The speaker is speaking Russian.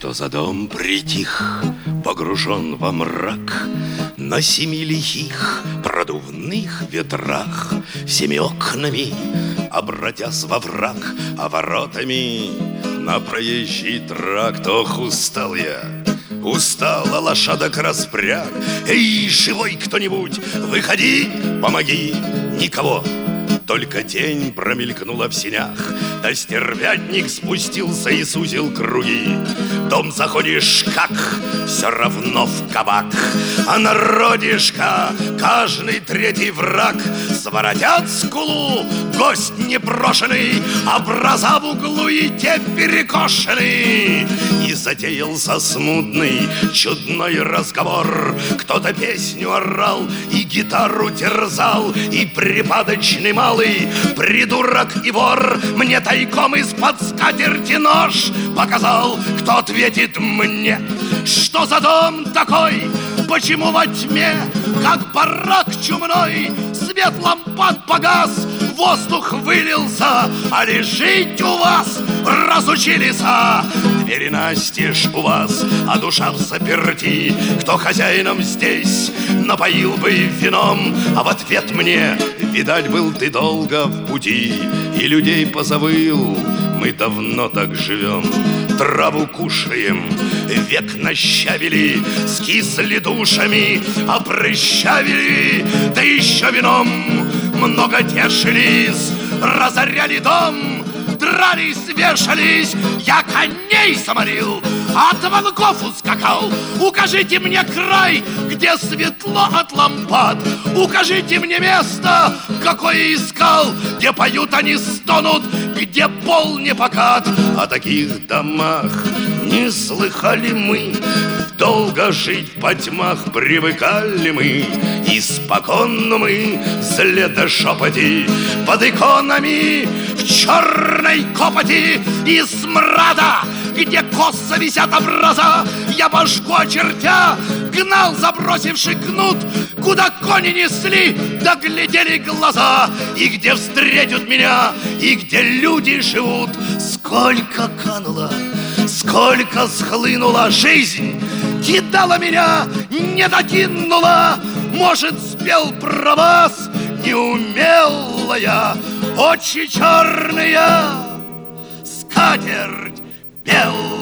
Что за дом притих, погружен во мрак, на 7 лихих продувных ветрах, всеми окнами обратясь во враг, а воротами на проезжий тракт. Ох, устал я, устала лошадок распряг. Эй, живой кто-нибудь, выходи, помоги. Никого, только тень промелькнула в сенях, да стервятник спустился и сузил круги. Дом заходишь, как все равно в кабак, а народишка каждый третий враг. Своротят скулу, гость непрошенный, образа в углу и те перекошены. И затеялся смутный, чудной разговор. Кто-то песню орал и гитару терзал, и припадочный малый придурок и вор мне тайком из-под скатерти нож показал. Кто ответит мне, что за дом такой? Почему во тьме, как барак чумной, свет лампад погас, воздух вылился, а лежить у вас разучились? Двери настежь у вас, а душа в заперти. Кто хозяином здесь напоил бы вином? А в ответ мне: видать, был ты долго в пути и людей позабыл. Мы давно так живем, траву кушаем, век нащавили, скисли душами, опрыщавили, да еще вином много тешились, разоряли дом, дрались, вешались. Я коней заморил, от волков ускакал. Укажите мне край, где светло от лампад. Укажите мне место, какое искал, где поют они, стонут, где пол не покат. О таких домах не слыхали мы, долго жить по тьмах привыкали мы. Испокон мы зле да шепоти под иконами в черной копоти и смрада, где косо висят образа. Я башку очертя гнал, забросивший кнут, куда кони несли, да глядели глаза. И где встретят меня, и где люди живут. Сколько кануло, сколько схлынула жизнь, кидала меня, не докинула. Может, спел про вас неумелая, очи черные, скатерть белая.